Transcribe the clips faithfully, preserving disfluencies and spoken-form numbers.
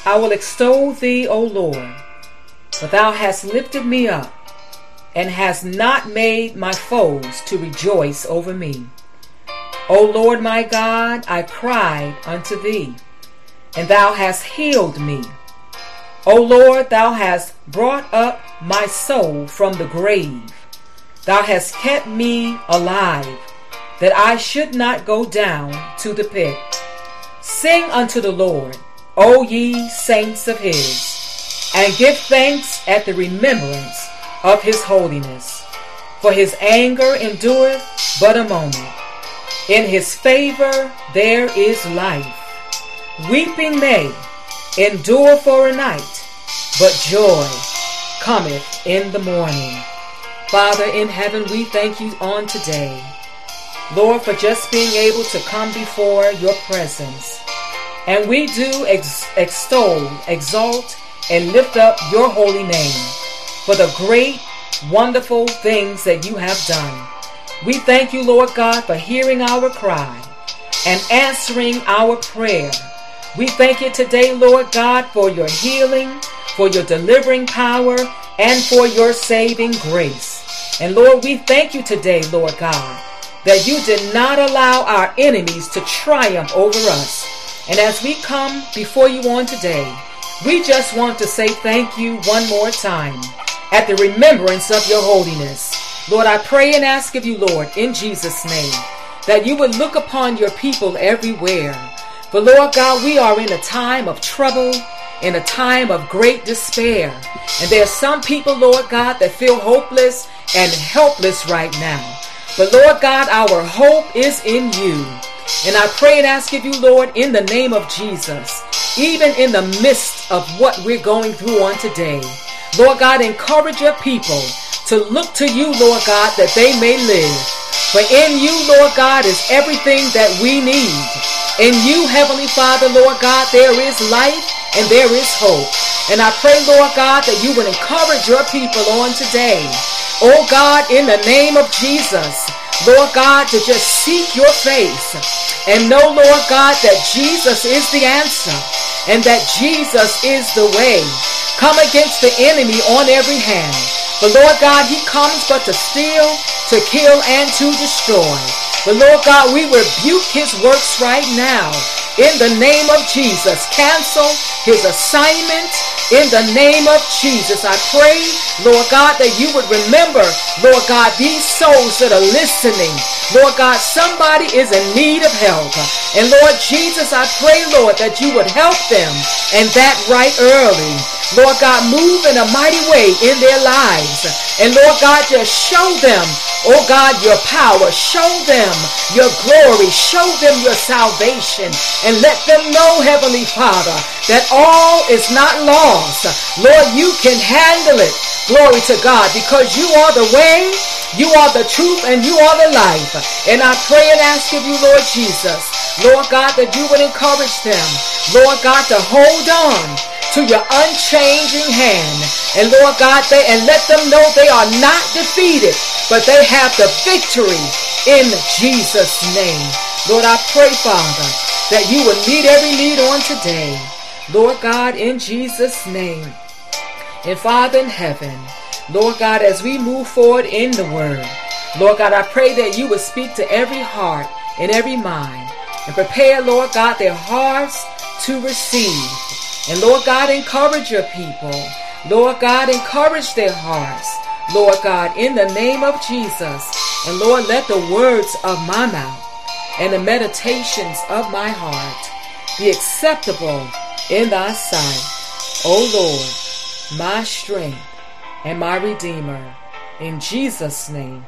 I will extol thee, O Lord, for thou hast lifted me up, and hast not made my foes to rejoice over me. O Lord my God, I cried unto thee, and thou hast healed me. O Lord, thou hast brought up my soul from the grave. Thou hast kept me alive, that I should not go down to the pit. Sing unto the Lord, O ye saints of his, and give thanks at the remembrance of his holiness. For his anger endureth but a moment. In his favor there is life. Weeping may endure for a night, but joy cometh in the morning. Father in heaven, we thank you on today, Lord, for just being able to come before your presence. And we do ex- extol, exalt, and lift up your holy name for the great, wonderful things that you have done. We thank you, Lord God, for hearing our cry and answering our prayer. We thank you today, Lord God, for your healing, for your delivering power, and for your saving grace. And Lord, we thank you today, Lord God, that you did not allow our enemies to triumph over us. And as we come before you on today, we just want to say thank you one more time at the remembrance of your holiness. Lord, I pray and ask of you, Lord, in Jesus' name, that you would look upon your people everywhere. For Lord God, we are in a time of trouble, in a time of great despair. And there are some people, Lord God, that feel hopeless and helpless right now. But Lord God, our hope is in you. And I pray and ask of you, Lord, in the name of Jesus, even in the midst of what we're going through on today, Lord God, encourage your people to look to you, Lord God, that they may live. For in you, Lord God, is everything that we need. In you, Heavenly Father, Lord God, there is life and there is hope. And I pray, Lord God, that you would encourage your people on today. Oh God, in the name of Jesus, Lord God, to just seek your face and know, Lord God, that Jesus is the answer and that Jesus is the way. Come against the enemy on every hand. But Lord God, he comes but to steal, to kill, and to destroy. But Lord God, we rebuke his works right now. In the name of Jesus, cancel his assignment. In the name of Jesus, I pray, Lord God, that you would remember, Lord God, these souls that are listening. Lord God, somebody is in need of help. And Lord Jesus, I pray, Lord, that you would help them, and that right early. Lord God, move in a mighty way in their lives. And Lord God, just show them, oh God, your power. Show them your glory. Show them your salvation. And let them know, Heavenly Father, that all is not lost. Lord, you can handle it. Glory to God, because you are the way, you are the truth, and you are the life. And I pray and ask of you, Lord Jesus, Lord God, that you would encourage them, Lord God, to hold on to your unchanging hand. And Lord God, they and let them know they are not defeated, but they have the victory in Jesus' name. Lord, I pray, Father, that you would meet every need on today. Lord God, in Jesus' name. And Father in heaven, Lord God, as we move forward in the word, Lord God, I pray that you would speak to every heart and every mind and prepare, Lord God, their hearts to receive. And Lord God, encourage your people. Lord God, encourage their hearts. Lord God, in the name of Jesus. And Lord, let the words of my mouth and the meditations of my heart be acceptable in thy sight. O Lord, my strength and my Redeemer. In Jesus' name.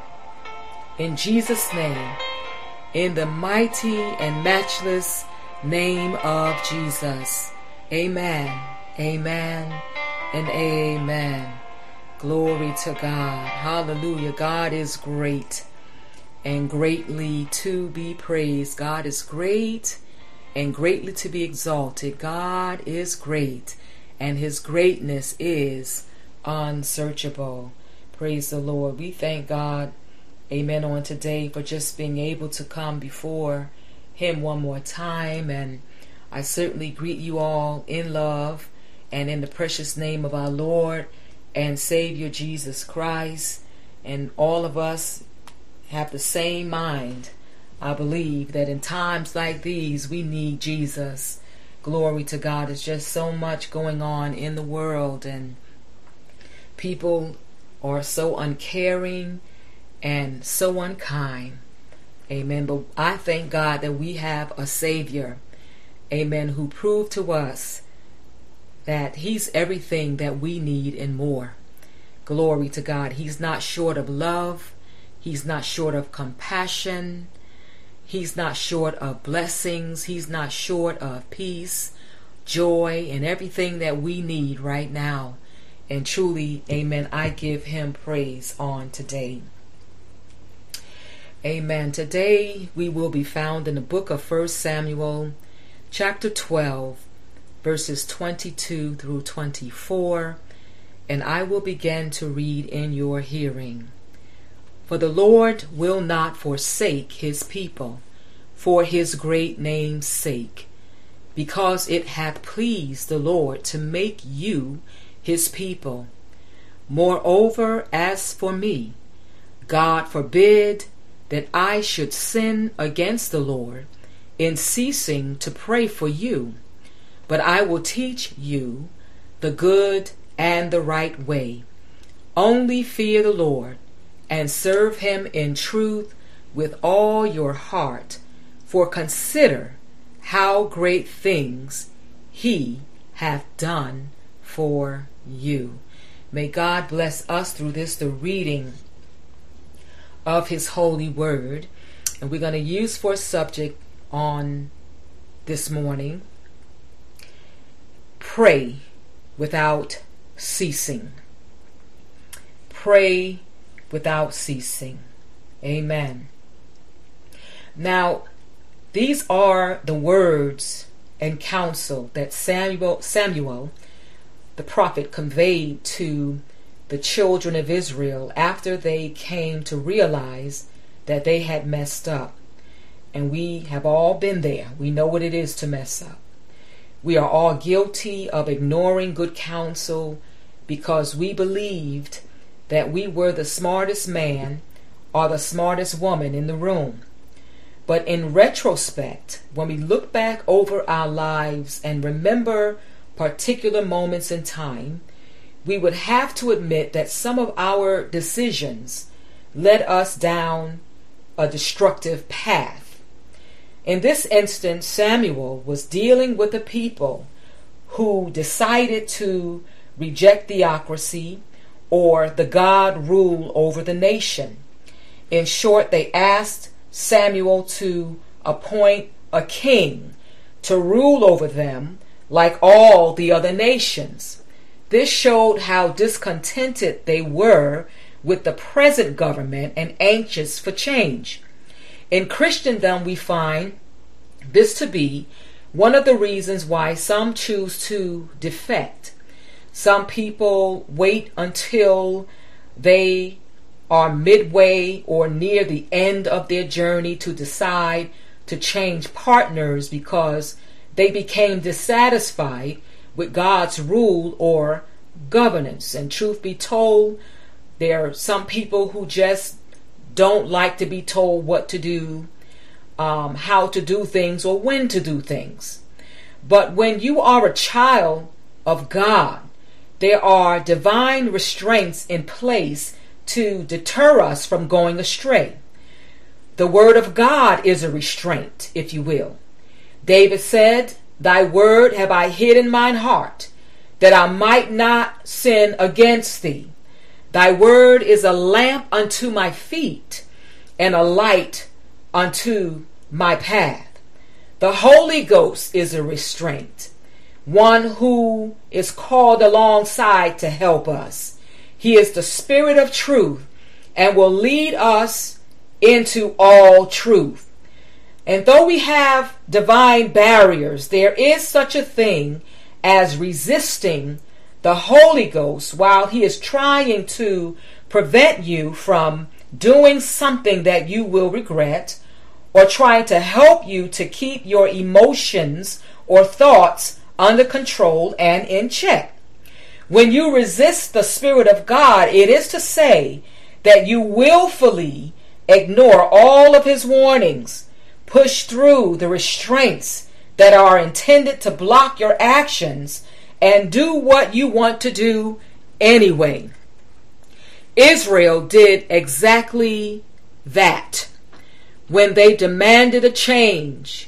In Jesus' name. In the mighty and matchless name of Jesus. Amen, amen, and amen. Glory to God. Hallelujah. God is great and greatly to be praised. God is great and greatly to be exalted. God is great and his greatness is unsearchable. Praise the Lord. We thank God, amen, on today for just being able to come before him one more time. And I certainly greet you all in love and in the precious name of our Lord and Savior Jesus Christ. And all of us have the same mind. I believe that in times like these, we need Jesus. Glory to God. There's just so much going on in the world, and people are so uncaring and so unkind. Amen. But I thank God that we have a Savior, amen, who proved to us that He's everything that we need and more. Glory to God. He's not short of love. He's not short of compassion. He's not short of blessings. He's not short of peace, joy, and everything that we need right now. And truly, amen, I give Him praise on today. Amen. Today we will be found in the book of First Samuel, chapter twelve, verses twenty-two through twenty-four, and I will begin to read in your hearing. For the Lord will not forsake His people for His great name's sake, because it hath pleased the Lord to make you His people. Moreover, as for me, God forbid that I should sin against the Lord in ceasing to pray for you, but I will teach you the good and the right way. Only fear the Lord and serve Him in truth with all your heart, for consider how great things He hath done for you. May God bless us through this, the reading of His holy word. And we're going to use for a subject on this morning, pray without ceasing. Pray without ceasing. Amen. Now, these are the words and counsel that Samuel, Samuel, the prophet, conveyed to the children of Israel after they came to realize that they had messed up. And we have all been there. We know what it is to mess up. We are all guilty of ignoring good counsel because we believed that we were the smartest man or the smartest woman in the room. But in retrospect, when we look back over our lives and remember particular moments in time, we would have to admit that some of our decisions led us down a destructive path. In this instance, Samuel was dealing with a people who decided to reject theocracy or the God rule over the nation. In short, they asked Samuel to appoint a king to rule over them like all the other nations. This showed how discontented they were with the present government and anxious for change. In Christendom, we find this to be one of the reasons why some choose to defect. Some people wait until they are midway or near the end of their journey to decide to change partners because they became dissatisfied with God's rule or governance. And truth be told, there are some people who just don't like to be told what to do, um, how to do things, or when to do things. But when you are a child of God, there are divine restraints in place to deter us from going astray. The word of God is a restraint, if you will. David said, "Thy word have I hid in mine heart, that I might not sin against thee. Thy word is a lamp unto my feet, and a light unto my path." The Holy Ghost is a restraint, one who is called alongside to help us. He is the Spirit of truth and will lead us into all truth. And though we have divine barriers, there is such a thing as resisting the Holy Ghost while He is trying to prevent you from doing something that you will regret, or trying to help you to keep your emotions or thoughts under control and in check. When you resist the Spirit of God, it is to say that you willfully ignore all of his warnings, push through the restraints that are intended to block your actions, and do what you want to do anyway. Israel did exactly that when they demanded a change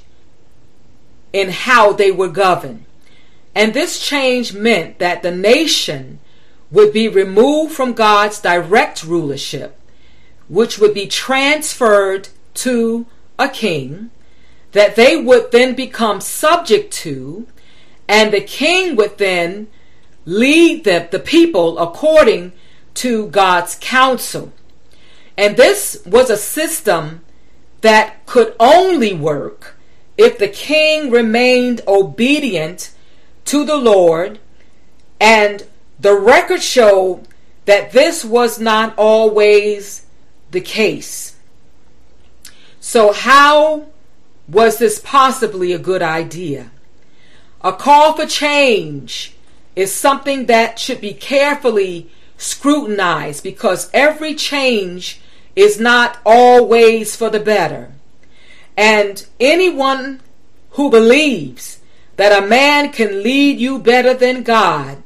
in how they were governed. And this change meant that the nation would be removed from God's direct rulership, which would be transferred to a king that they would then become subject to, and the king would then lead the, the people according to God's counsel. And this was a system that could only work if the king remained obedient to the Lord, and the record showed that this was not always the case. So how was this possibly a good idea? A call for change is something that should be carefully scrutinized, because every change is not always for the better. And anyone who believes that a man can lead you better than God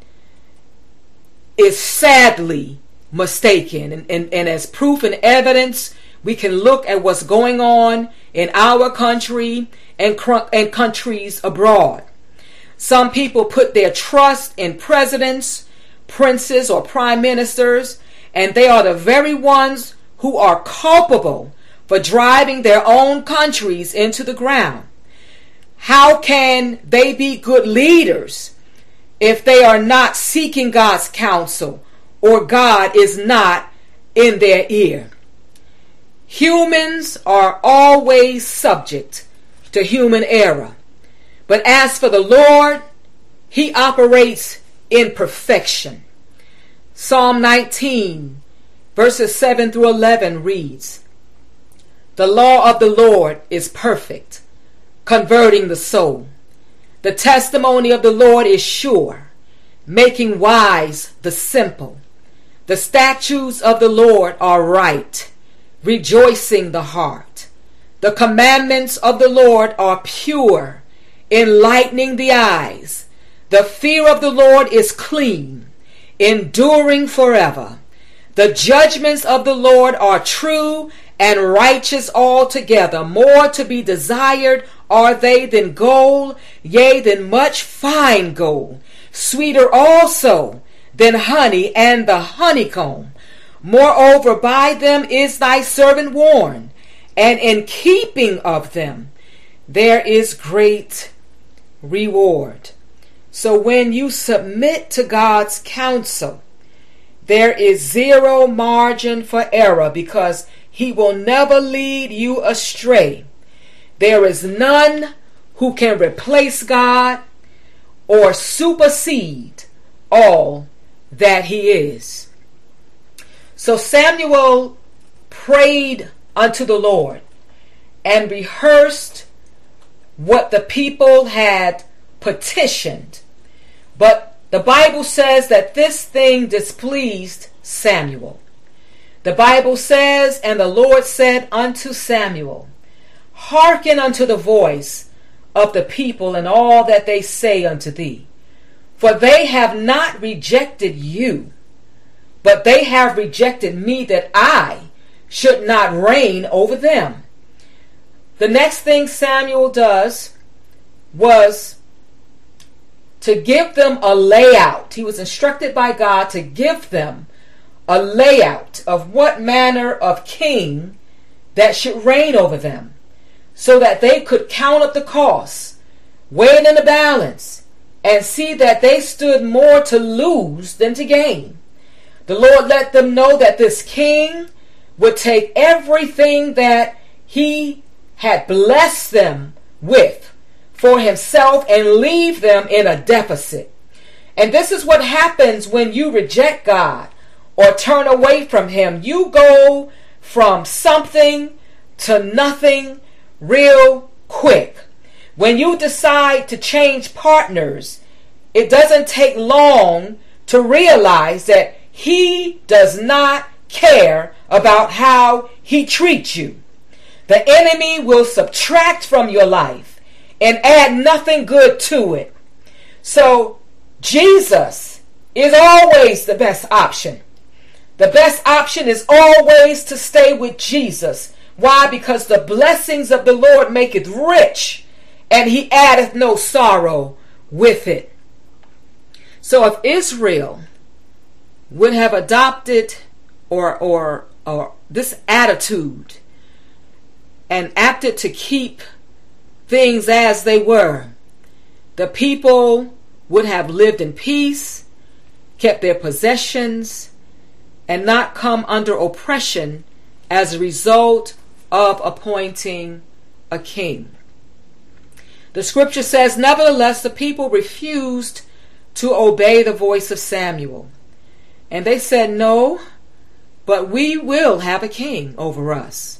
is sadly mistaken. And, and, and as proof and evidence, we can look at what's going on in our country and, and countries abroad. Some people put their trust in presidents, princes, or prime ministers, and they are the very ones who are culpable for driving their own countries into the ground. How can they be good leaders if they are not seeking God's counsel, or God is not in their ear? Humans are always subject to human error. But as for the Lord, he operates in perfection. Psalm nineteen, verses seven through eleven reads, "The law of the Lord is perfect, converting the soul. The testimony of the Lord is sure, making wise the simple. The statutes of the Lord are right, rejoicing the heart. The commandments of the Lord are pure, enlightening the eyes. The fear of the Lord is clean, enduring forever. The judgments of the Lord are true and righteous altogether. More to be desired are they than gold, yea, than much fine gold. Sweeter also than honey and the honeycomb. Moreover, by them is thy servant warned, and in keeping of them there is great reward." So when you submit to God's counsel, there is zero margin for error, because he will never lead you astray. There is none who can replace God or supersede all that he is. So Samuel prayed unto the Lord and rehearsed what the people had petitioned. But the Bible says that this thing displeased Samuel. The Bible says, "And the Lord said unto Samuel, Hearken unto the voice of the people and all that they say unto thee. For they have not rejected you, but they have rejected me, that I should not reign over them." The next thing Samuel does was to give them a layout. He was instructed by God to give them a layout of what manner of king that should reign over them, so that they could count up the costs, weigh it in the balance, and see that they stood more to lose than to gain. The Lord let them know that this king would take everything that he had blessed them with for himself and leave them in a deficit. And this is what happens when you reject God or turn away from him. You go from something to nothing real quick. When you decide to change partners, it doesn't take long to realize that he does not care about how he treats you. The enemy will subtract from your life and add nothing good to it. So Jesus is always the best option. The best option is always to stay with Jesus. Why? Because the blessings of the Lord maketh rich, and he addeth no sorrow with it. So if Israel would have adopted or or or this attitude and acted to keep things as they were, the people would have lived in peace, kept their possessions, and not come under oppression as a result of appointing a king. The scripture says, nevertheless, the people refused to obey the voice of Samuel. And they said, no, but we will have a king over us.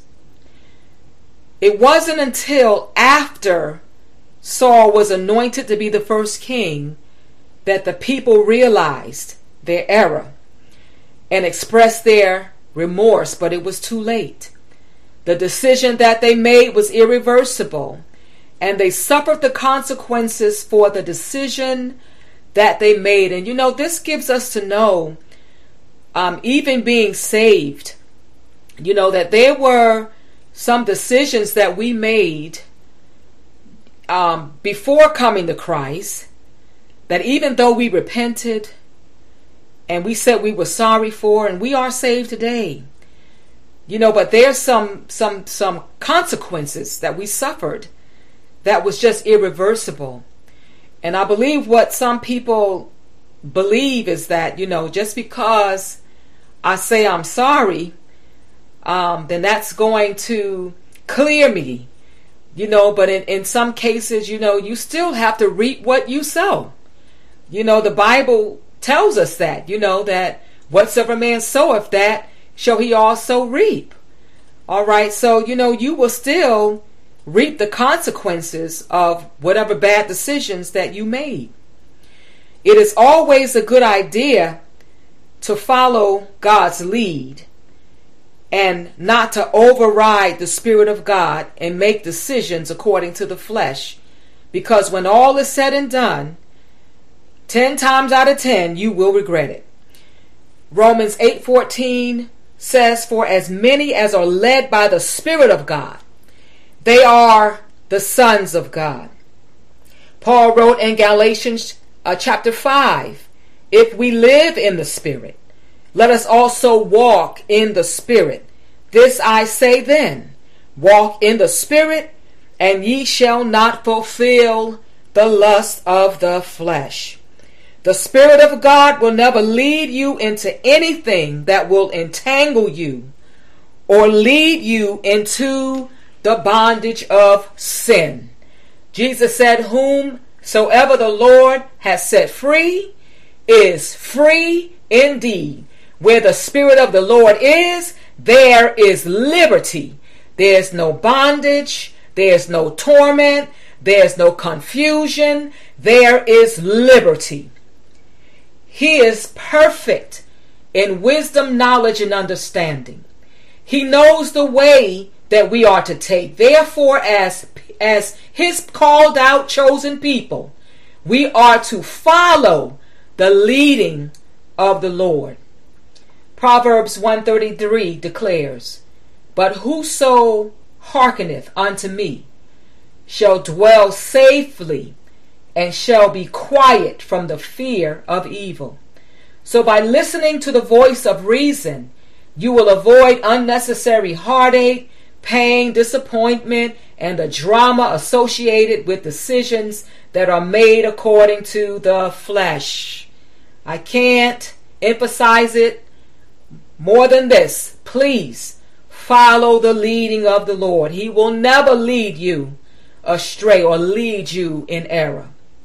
It wasn't until after Saul was anointed to be the first king that the people realized their error and expressed their remorse, but it was too late. The decision that they made was irreversible, and they suffered the consequences for the decision that they made. And you know, this gives us to know, um, even being saved, you know, that there were some decisions that we made um, before coming to Christ, that even though we repented and we said we were sorry for, and we are saved today, you know, but there's some some some consequences that we suffered that was just irreversible. And I believe what some people believe is that, you know, just because I say I'm sorry, um, then that's going to clear me, you know. But in, in some cases, you know, you still have to reap what you sow. You know, the Bible tells us that, you know, that whatsoever man soweth, that shall he also reap. All right, so, you know, you will still reap the consequences of whatever bad decisions that you made. It is always a good idea to follow God's lead and not to override the Spirit of God and make decisions according to the flesh. Because when all is said and done, ten times out of ten, you will regret it. Romans eight fourteen says, for as many as are led by the Spirit of God, they are the sons of God. Paul wrote in Galatians uh, chapter five, if we live in the Spirit, let us also walk in the Spirit. This I say then, walk in the Spirit, and ye shall not fulfill the lust of the flesh. The Spirit of God will never lead you into anything that will entangle you or lead you into the bondage of sin. Jesus said, whomsoever the Lord has set free is free indeed. Where the Spirit of the Lord is, there is liberty. There's no bondage. There's no torment. There's no confusion. There is liberty. He is perfect in wisdom, knowledge, and understanding. He knows the way that we are to take. Therefore, as, as his called out, chosen people, we are to follow the leading of the Lord. Proverbs one thirty-three declares, but whoso hearkeneth unto me shall dwell safely and shall be quiet from the fear of evil. So by listening to the voice of reason, you will avoid unnecessary heartache, pain, disappointment, and the drama associated with decisions that are made according to the flesh. I can't emphasize it more than this. Please follow the leading of the Lord. He will never lead you astray or lead you in error.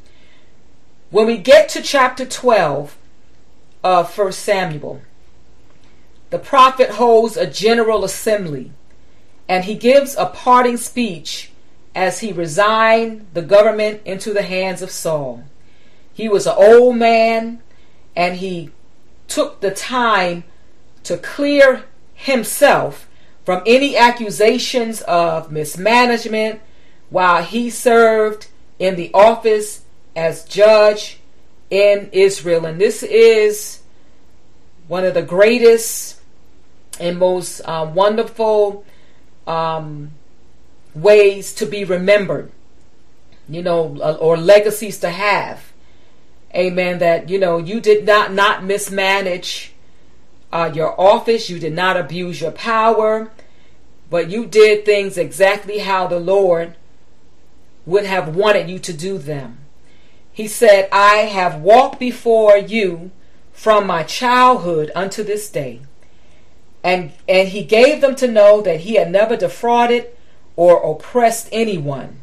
When we get to chapter twelve of First Samuel, the prophet holds a general assembly, and he gives a parting speech as he resigned the government into the hands of Saul. He was an old man, and he took the time to clear himself from any accusations of mismanagement while he served in the office as judge in Israel. And this is one of the greatest and most uh, wonderful um, ways to be remembered, you know, or legacies to have. Amen. That, you know, you did not not mismanage uh, your office. You did not abuse your power, but you did things exactly how the Lord would have wanted you to do them. He said, I have walked before you from my childhood unto this day. And, and he gave them to know that he had never defrauded or oppressed anyone.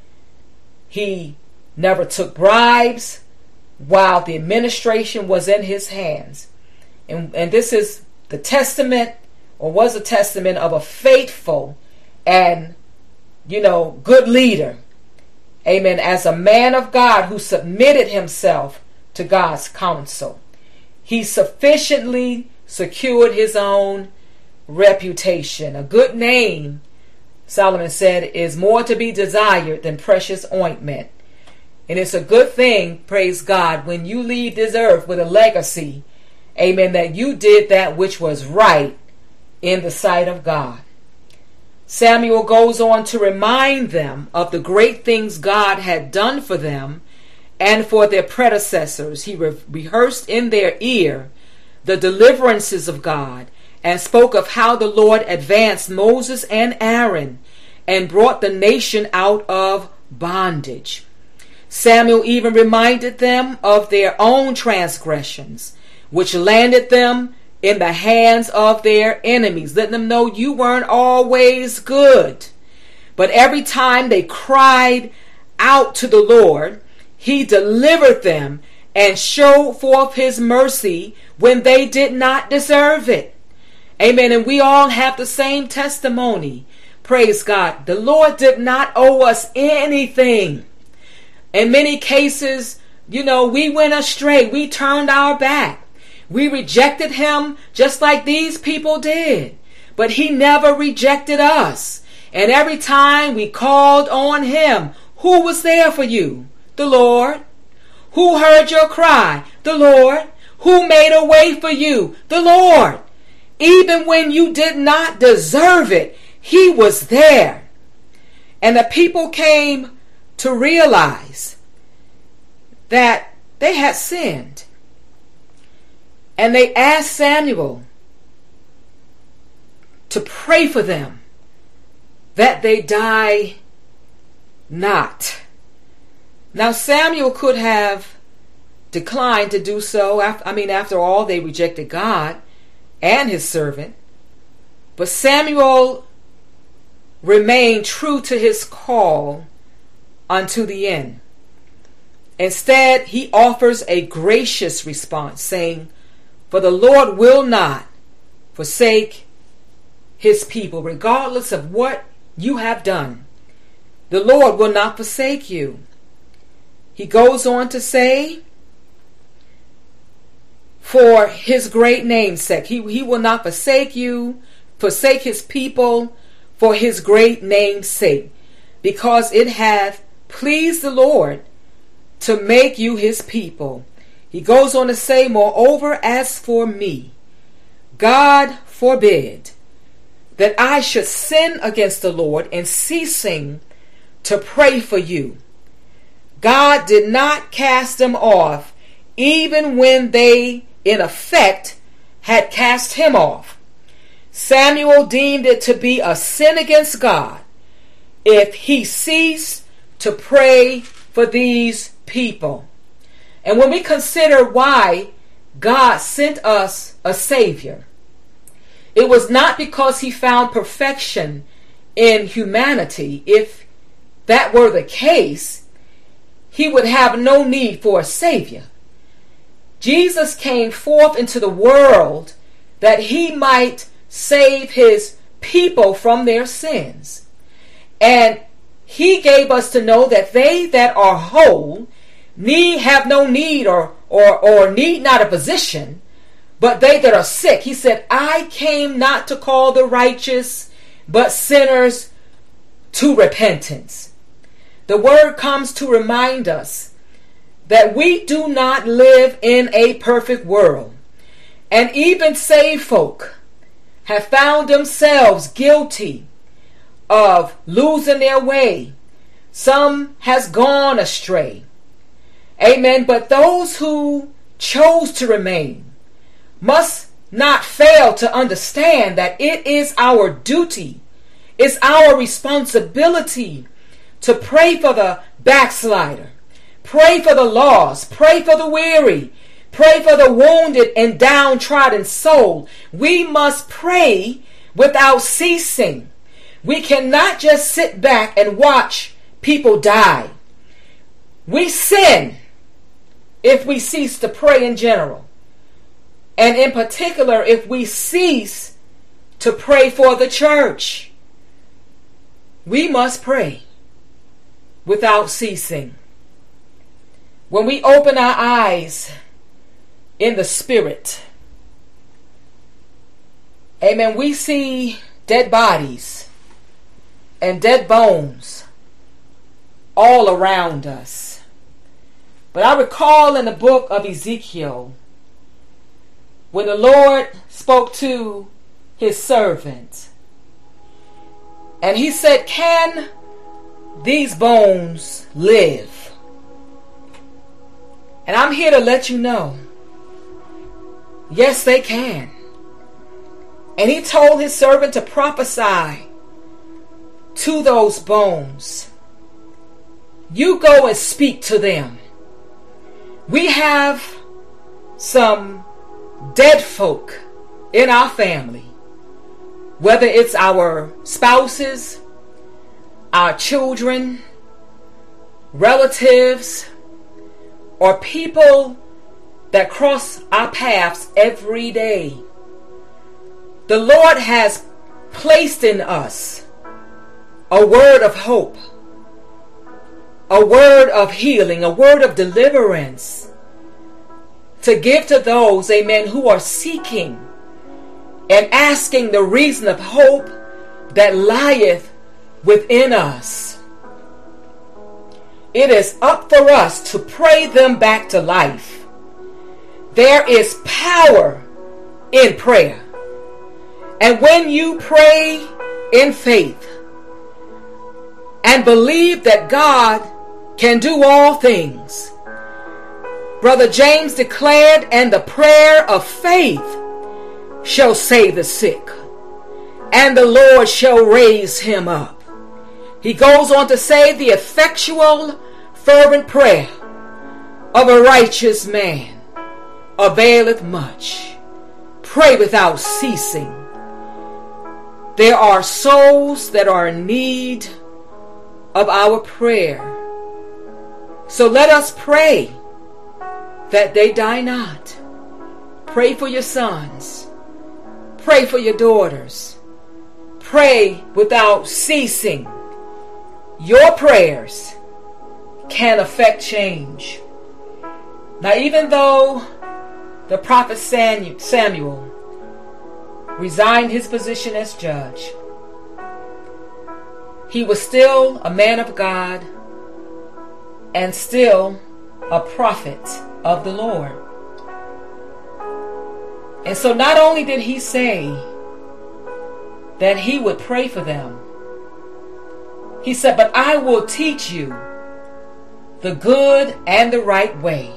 He never took bribes while the administration was in his hands. And, and this is the testament, or was a testament, of a faithful and, you know, good leader. Amen. As a man of God who submitted himself to God's counsel, he sufficiently secured his own reputation. A good name, Solomon said, is more to be desired than precious ointment. And it's a good thing, praise God, when you leave this earth with a legacy, amen, that you did that which was right in the sight of God. Samuel goes on to remind them of the great things God had done for them and for their predecessors. He re- rehearsed in their ear the deliverances of God and spoke of how the Lord advanced Moses and Aaron and brought the nation out of bondage. Samuel even reminded them of their own transgressions, which landed them in the hands of their enemies, letting them know you weren't always good. But every time they cried out to the Lord, he delivered them and showed forth his mercy when they did not deserve it. Amen. And we all have the same testimony. Praise God. The Lord did not owe us anything. In many cases, you know, we went astray. We turned our back. We rejected him just like these people did. But he never rejected us. And every time we called on him, who was there for you? The Lord. Who heard your cry? The Lord. Who made a way for you? The Lord. Even when you did not deserve it, he was there. And the people came to realize that they had sinned. And they asked Samuel to pray for them that they die not. Now Samuel could have declined to do so. I mean, after all, they rejected God and his servant. But Samuel remained true to his call unto the end. Instead, he offers a gracious response, saying, for the Lord will not forsake his people, regardless of what you have done. The Lord will not forsake you. He goes on to say, for his great name's sake. He, he will not forsake you, forsake his people, for his great name's sake, because it hath pleased the Lord to make you his people. He goes on to say, moreover, as for me, God forbid that I should sin against the Lord in ceasing to pray for you. God did not cast them off, even when they, in effect, had cast him off. Samuel deemed it to be a sin against God if he ceased to pray for these people. And when we consider why God sent us a Savior, it was not because he found perfection in humanity. If that were the case, he would have no need for a Savior. Jesus came forth into the world that he might save his people from their sins. And he gave us to know that they that are whole need have no need or, or, or need not a physician, but they that are sick. He said, I came not to call the righteous, but sinners to repentance. The word comes to remind us that we do not live in a perfect world. And even saved folk have found themselves guilty of losing their way. Some has gone astray. Amen. But those who chose to remain must not fail to understand that it is our duty, it's our responsibility to pray for the backslider, pray for the lost, pray for the weary, pray for the wounded and downtrodden soul. We must pray without ceasing. We cannot just sit back and watch people die. We sin if we cease to pray in general. And in particular, if we cease to pray for the church. We must pray without ceasing. When we open our eyes in the spirit, amen, we see dead bodies and dead bones all around us. But I recall in the book of Ezekiel, when the Lord spoke to his servant, and he said, can these bones live? And I'm here to let you know, yes, they can. And he told his servant to prophesy to those bones. You go and speak to them. We have some dead folk in our family, whether it's our spouses, our children, relatives, or people that cross our paths every day. The Lord has placed in us a word of hope, a word of healing, a word of deliverance to give to those, amen, who are seeking and asking the reason of hope that lieth within us. It is up for us to pray them back to life. There is power in prayer. And when you pray in faith and believe that God can do all things, Brother James declared, and the prayer of faith shall save the sick, and the Lord shall raise him up. He goes on to say, the effectual, fervent prayer of a righteous man availeth much. Pray without ceasing. There are souls that are in need of our prayer. So let us pray that they die not. Pray for your sons. Pray for your daughters. Pray without ceasing. Your prayers can affect change. Now, even though the prophet Samuel resigned his position as judge, he was still a man of God and still a prophet of the Lord. And so not only did he say that he would pray for them, he said, but I will teach you the good and the right way.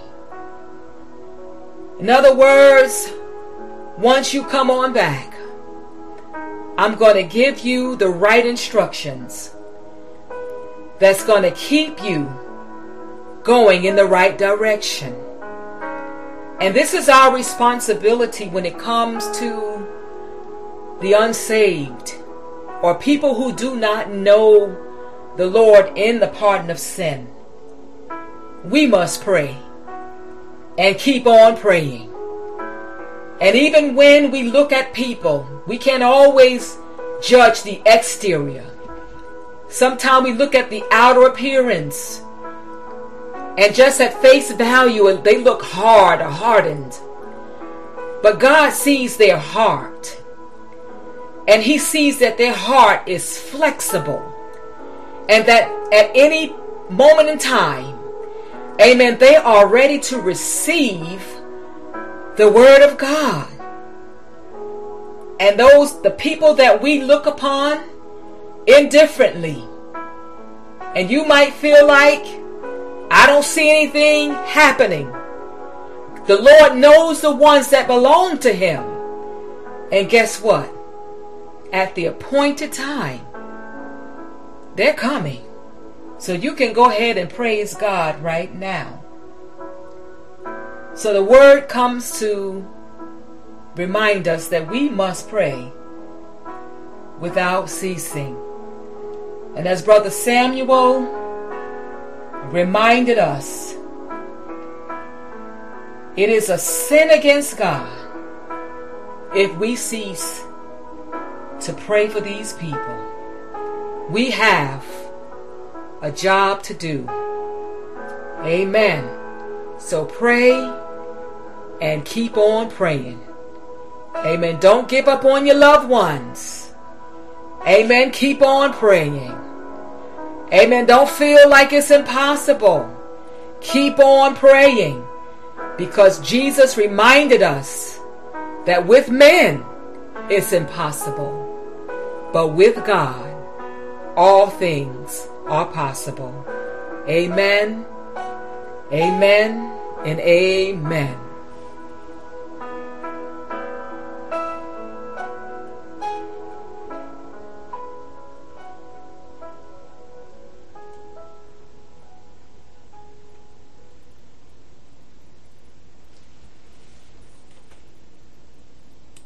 In other words, once you come on back, I'm going to give you the right instructions that's going to keep you going in the right direction. And this is our responsibility when it comes to the unsaved or people who do not know the Lord in the pardon of sin. We must pray and keep on praying. And even when we look at people, we can't always judge the exterior. Sometimes we look at the outer appearance, and just at face value, and they look hard or hardened. But God sees their heart. And He sees that their heart is flexible. And that at any moment in time, amen, they are ready to receive the Word of God. And those, the people that we look upon indifferently. And you might feel like, I don't see anything happening. The Lord knows the ones that belong to Him. And guess what? At the appointed time, they're coming. So you can go ahead and praise God right now. So the word comes to remind us that we must pray without ceasing. And as Brother Samuel reminded us, it is a sin against God if we cease to pray for these people. We have a job to do. Amen. So pray and keep on praying. Amen. Don't give up on your loved ones. Amen. Keep on praying. Amen. Don't feel like it's impossible. Keep on praying. Because Jesus reminded us that with men it's impossible. But with God, all things are possible. Amen. Amen and amen.